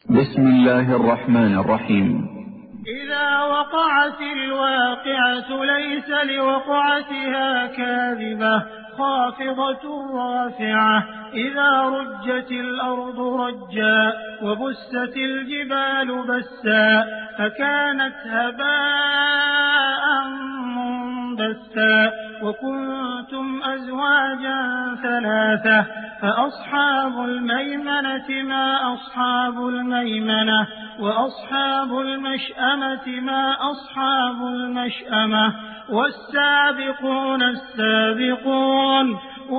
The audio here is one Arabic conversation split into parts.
بسم الله الرحمن الرحيم. إذا وقعت الواقعة ليس لوقعتها كاذبة خافضة رافعة إذا رجت الأرض رجا وبست الجبال بسا فكانت هباء منبثا وكنتم أزواجا ثلاثة فأصحاب الميمنة ما أصحاب الميمنة وأصحاب المشأمة ما أصحاب المشأمة والسابقون السابقون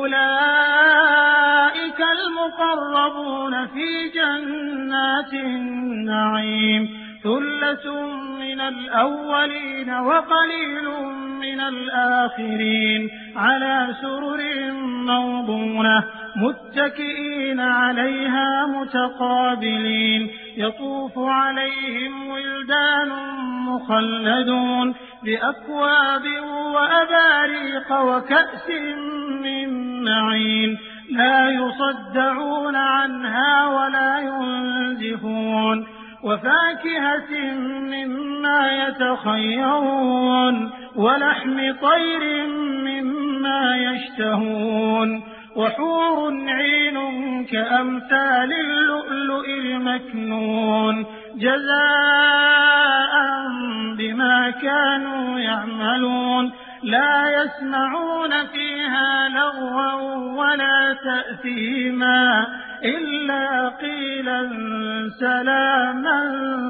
أولئك المقربون في جنات النعيم ثلة من الأولين وقليل من الآخرين على سرر موضونة متكئين عليها متقابلين يطوف عليهم ولدان مخلدون بأكواب وأباريق وكأس من معين لا يصدعون عنها ولا ينزفون وفاكهة مما يتخيرون ولحم طير مما يشتهون وحور عين كأمثال اللؤلؤ المكنون جزاء بما كانوا يعملون لا يسمعون فيها لغوا ولا تأثيما إلا قيلا سلاما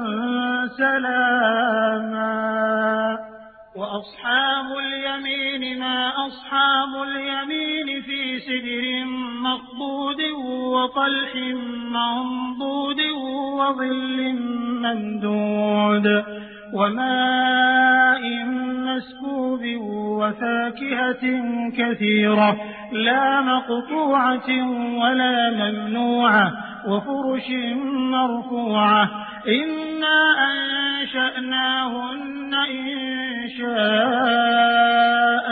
سلاما وأصحاب اليمين ما أصحاب اليمين في سدر مخضود وطلح منضود وظل ممدود وماء مسكوب وفاكهة كثيرة لا مقطوعة ولا ممنوعة وفرش مرفوعة إنا أنشأناهن إنشاء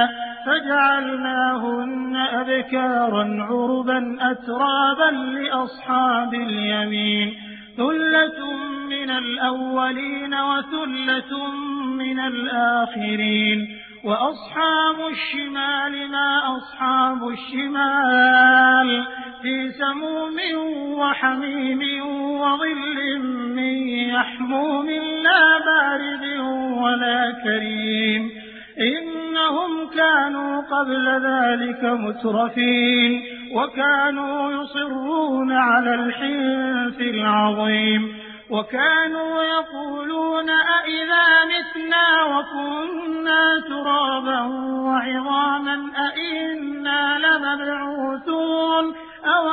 فجعلناهن أبكارا عربا أترابا لأصحاب اليمين ثلة من الأولين وثلة من الآخرين وأصحاب الشمال ما أصحاب الشمال في سموم وحميم وظل من يحموم لا بارد ولا كريم إنهم كانوا قبل ذلك مترفين وكانوا يصرون على الحنث العظيم وكانوا يقولون أئذا متنا وكنا ترابا وعظاما أئنا لمبعوثون أو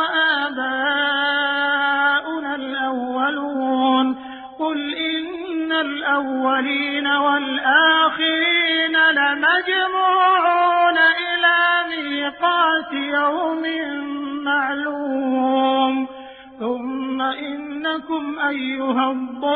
آباؤنا الأولون قل إن الأولين والآخرين لمجموعون إلى ميقات يوم معلوم ثم إنكم أيها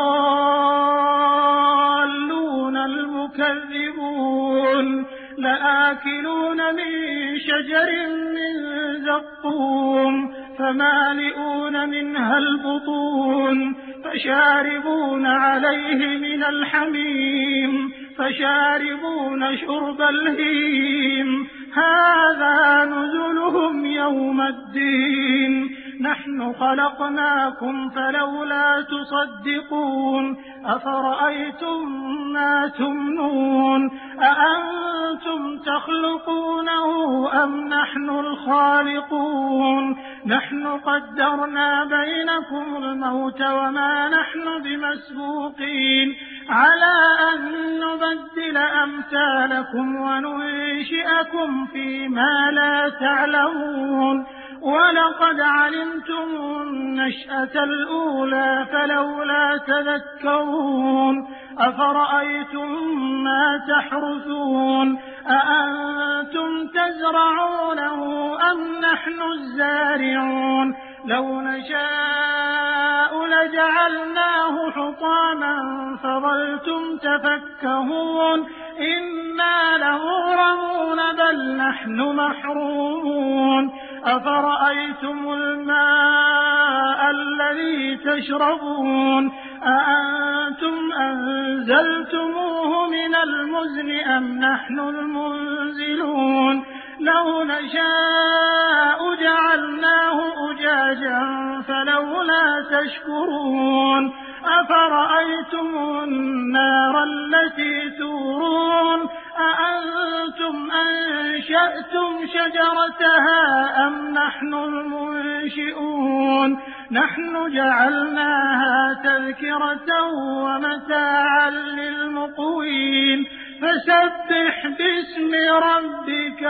الضالون المكذبون لآكلون من شجر من زقوم فمالئون منها البطون فشاربون عليه من الحميم فشاربون شرب الهيم هذا نزلهم يوم الدين نحن خلقناكم فلولا تصدقون أفرأيتم ما تمنون أأنتم تخلقونه أم نحن الخالقون نحن قدرنا بينكم الموت وما نحن بمسبوقين على أن نبدل أمثالكم وننشئكم فيما لا تعلمون ولقد علمتم النشأة الأولى فلولا تذكرون أفرأيتم ما تحرثون أأنتم تزرعونه أم نحن الزارعون لو نشاء لجعلناه حطاما فظلتم تفكهون إنا لمغرمون بل نحن محرومون أفرأيتم الماء الذي تشربون أأنتم أنزلتموه من المزن أم نحن المنزلون لو نشاء جعلناه أجاجا فلولا تشكرون أفرأيتم النار التي تورون أأنتم أنشأتم شجرتها أم نحن المنشئون نحن جعلناها تذكرة ومتاعا للمقوين فسبح باسم ربك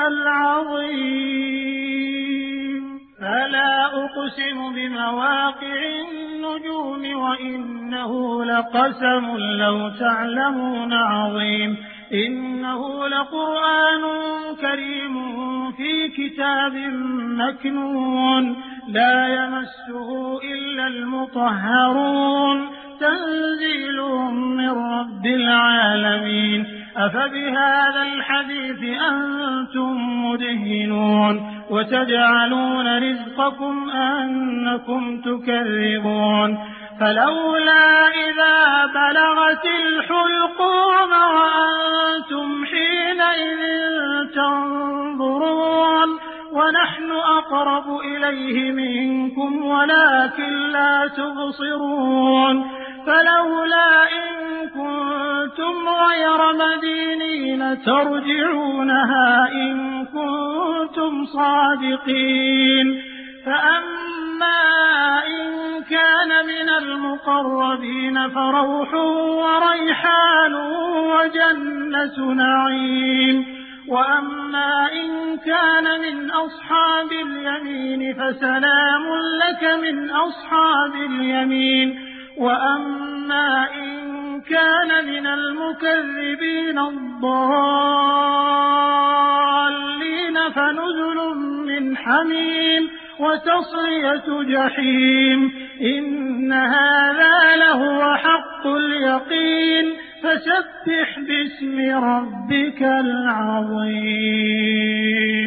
العظيم فلا أقسم بمواقع النجوم وإنه لقسم لو تعلمون عظيم إنه لقرآن كريم في كتاب مكنون لا يمسه إلا المطهرون تنزيل من رب العالمين أفبهذا الحديث أنتم مدهنون وتجعلون رزقكم أنكم تكذبون فلولا إذا بلغت الحلقوم وأنتم حينئذ تنظرون ونحن أقرب إليه منكم ولكن لا تبصرون فلولا إن كنتم غير مدينين ترجعونها إن كنتم صادقين فأما إن كان من المقربين فروح وريحان وجنة نعيم وأما إن كان من أصحاب اليمين فسلام لك من أصحاب اليمين وأما إن كان من المكذبين الضالين فنزل من حميم وتصلية جحيم إن هذا لهو حق اليقين فسبح باسم ربك العظيم